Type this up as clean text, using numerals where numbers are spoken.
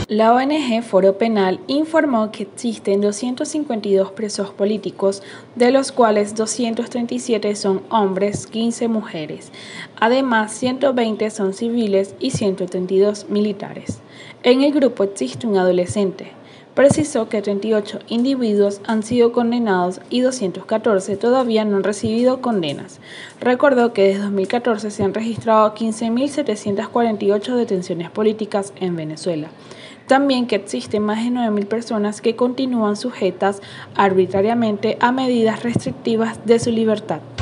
La ONG Foro Penal informó que existen 252 presos políticos, de los cuales 237 son hombres, 15 mujeres. Además, 120 son civiles y 132 militares. En el grupo existe un adolescente. Precisó que 38 individuos han sido condenados y 214 todavía no han recibido condenas. Recordó que desde 2014 se han registrado 15.748 detenciones políticas en Venezuela. También que existen más de 9.000 personas que continúan sujetas arbitrariamente a medidas restrictivas de su libertad.